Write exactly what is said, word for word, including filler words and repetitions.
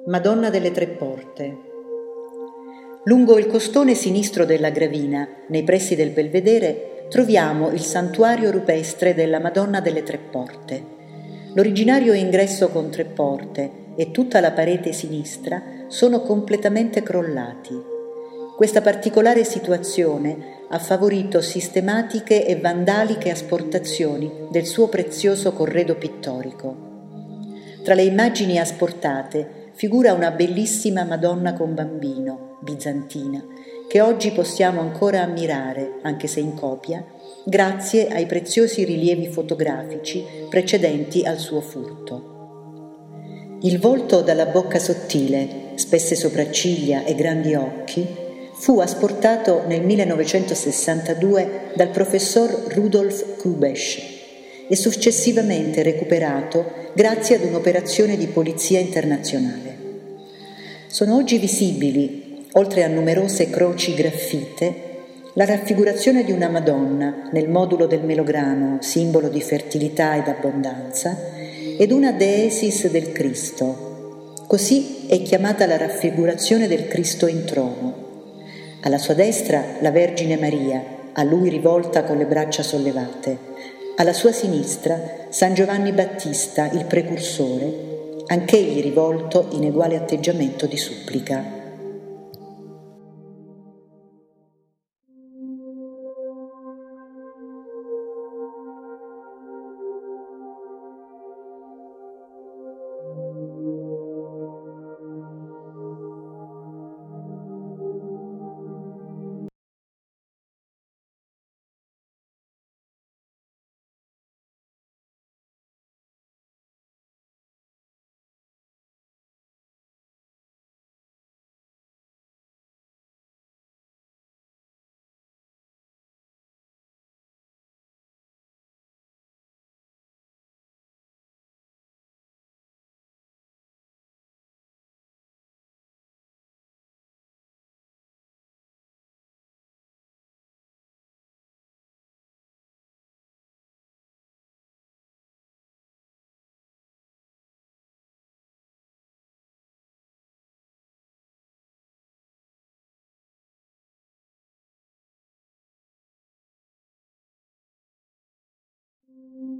Madonna delle Tre Porte. Lungo il costone sinistro della Gravina, nei pressi del Belvedere, troviamo il santuario rupestre della Madonna delle Tre Porte. L'originario ingresso con tre porte e tutta la parete sinistra sono completamente crollati. Questa particolare situazione ha favorito sistematiche e vandaliche asportazioni del suo prezioso corredo pittorico. Tra le immagini asportate figura una bellissima Madonna con bambino, bizantina, che oggi possiamo ancora ammirare, anche se in copia, grazie ai preziosi rilievi fotografici precedenti al suo furto. Il volto dalla bocca sottile, spesse sopracciglia e grandi occhi, fu asportato nel millenovecentosessantadue dal professor Rudolf Kubesch e successivamente recuperato grazie ad un'operazione di polizia internazionale. Sono oggi visibili, oltre a numerose croci graffite, la raffigurazione di una Madonna nel modulo del melograno, simbolo di fertilità ed abbondanza, ed una Deesis del Cristo. Così è chiamata la raffigurazione del Cristo in trono. Alla sua destra la Vergine Maria, a lui rivolta con le braccia sollevate. Alla sua sinistra San Giovanni Battista, il precursore, anch'egli rivolto in eguale atteggiamento di supplica. Thank you.